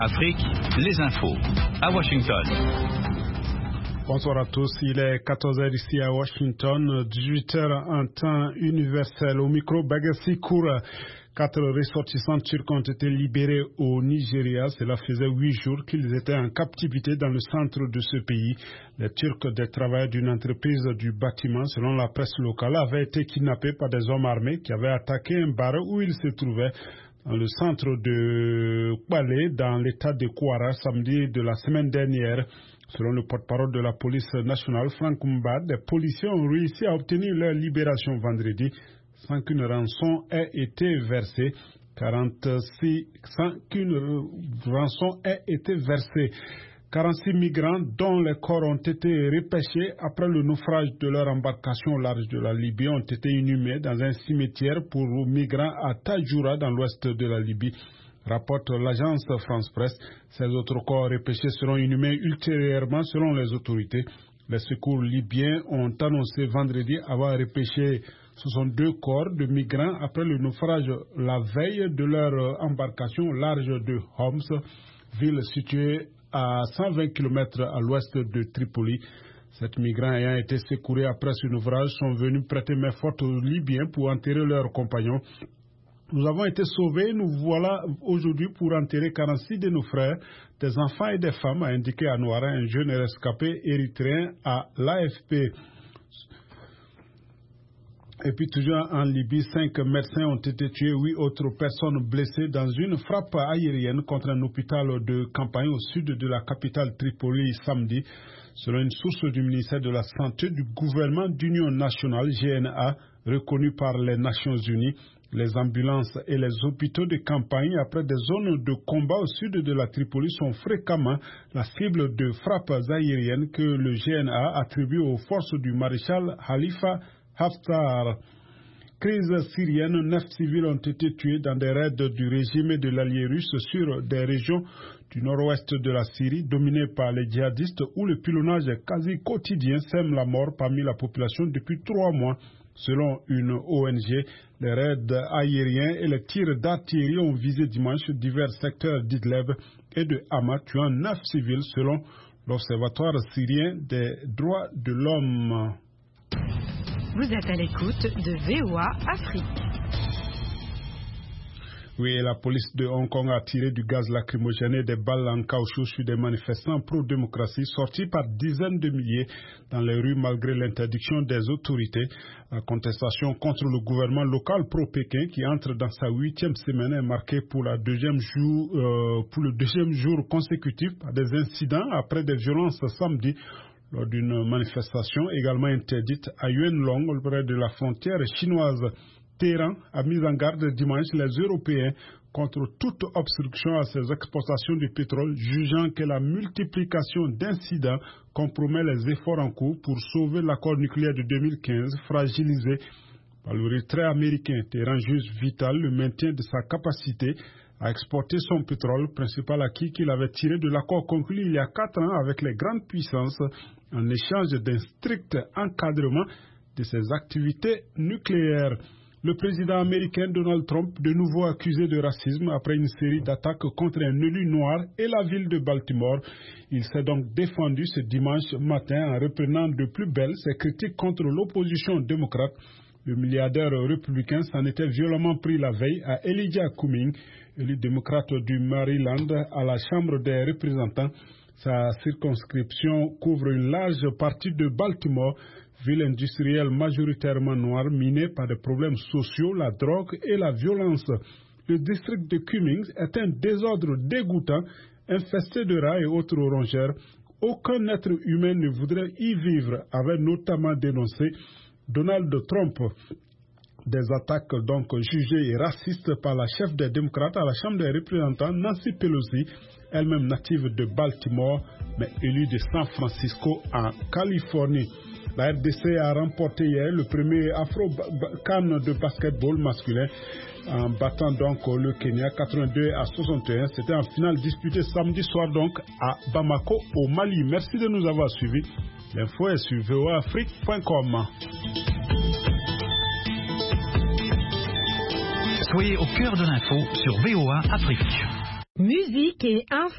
Afrique, les infos. À Washington. Bonsoir à tous, il est 14h ici à Washington, 18h en temps universel. Au micro, Bagassi Koura. 4 ressortissants turcs ont été libérés au Nigeria. Cela faisait 8 jours qu'ils étaient en captivité dans le centre de ce pays. Les Turcs, des travailleurs d'une entreprise du bâtiment, selon la presse locale, avaient été kidnappés par des hommes armés qui avaient attaqué un bar où ils se trouvaient dans le centre de Kwale, dans l'état de Kwara, samedi de la semaine dernière. Selon le porte-parole de la police nationale, Frank Mbad, les policiers ont réussi à obtenir leur libération vendredi sans qu'une rançon ait été versée. 46 migrants dont les corps ont été repêchés après le naufrage de leur embarcation au large de la Libye ont été inhumés dans un cimetière pour migrants à Tajoura dans l'ouest de la Libye, rapporte l'agence France Presse. Ces autres corps repêchés seront inhumés ultérieurement selon les autorités. Les secours libyens ont annoncé vendredi avoir repêché 62 corps de migrants après le naufrage la veille de leur embarcation au large de Homs, ville située à 120 km à l'ouest de Tripoli. Ces migrants ayant été secourus après ce naufrage sont venus prêter main forte aux Libyens pour enterrer leurs compagnons. Nous avons été sauvés, nous voilà aujourd'hui pour enterrer 46 de nos frères, des enfants et des femmes, a indiqué à Nouara un jeune rescapé érythréen à l'AFP. Et puis toujours en Libye, 5 médecins ont été tués, 8 autres personnes blessées dans une frappe aérienne contre un hôpital de campagne au sud de la capitale Tripoli samedi. Selon une source du ministère de la Santé du gouvernement d'Union nationale, GNA, reconnu par les Nations Unies, les ambulances et les hôpitaux de campagne après des zones de combat au sud de la Tripoli sont fréquemment la cible de frappes aériennes que le GNA attribue aux forces du maréchal Khalifa Haftar. Crise syrienne, 9 civils ont été tués dans des raids du régime et de l'allié russe sur des régions du nord-ouest de la Syrie dominées par les djihadistes où le pilonnage quasi quotidien sème la mort parmi la population depuis 3 mois. Selon une ONG, les raids aériens et les tirs d'artillerie ont visé dimanche divers secteurs d'Idlib et de Hama, tuant 9 civils selon l'Observatoire syrien des droits de l'homme. Vous êtes à l'écoute de VOA Afrique. Oui, la police de Hong Kong a tiré du gaz lacrymogène et des balles en caoutchouc sur des manifestants pro-démocratie sortis par dizaines de milliers dans les rues malgré l'interdiction des autorités. La contestation contre le gouvernement local pro-Pékin qui entre dans sa 8e semaine est marquée pour le deuxième jour consécutif par des incidents après des violences samedi lors d'une manifestation également interdite à Yuanlong, près de la frontière chinoise. Téhéran a mis en garde dimanche les Européens contre toute obstruction à ces exportations de pétrole, jugeant que la multiplication d'incidents compromet les efforts en cours pour sauver l'accord nucléaire de 2015, fragilisé par le retrait américain. Téhéran juge vital le maintien de sa capacité à exporter son pétrole, principal acquis qu'il avait tiré de l'accord conclu il y a 4 ans avec les grandes puissances en échange d'un strict encadrement de ses activités nucléaires. Le président américain Donald Trump, de nouveau accusé de racisme après une série d'attaques contre un élu noir et la ville de Baltimore. Il s'est donc défendu ce dimanche matin en reprenant de plus belle ses critiques contre l'opposition démocrate. Le milliardaire républicain s'en était violemment pris la veille à Elijah Cummings, élu démocrate du Maryland à la Chambre des représentants. Sa circonscription couvre une large partie de Baltimore, ville industrielle majoritairement noire, minée par des problèmes sociaux, la drogue et la violence. Le district de Cummings est un désordre dégoûtant, infesté de rats et autres rongeurs. Aucun être humain ne voudrait y vivre, avait notamment dénoncé Donald Trump. Des attaques donc jugées racistes par la chef des démocrates à la Chambre des représentants, Nancy Pelosi, elle-même native de Baltimore, mais élue de San Francisco en Californie. La RDC a remporté hier le premier Afro-CAN de basketball masculin en battant donc le Kenya 82-61. C'était en finale disputée samedi soir donc à Bamako au Mali. Merci de nous avoir suivis. L'info est sur voaafrique.com. Soyez au cœur de l'info sur VOA Afrique. Musique et info.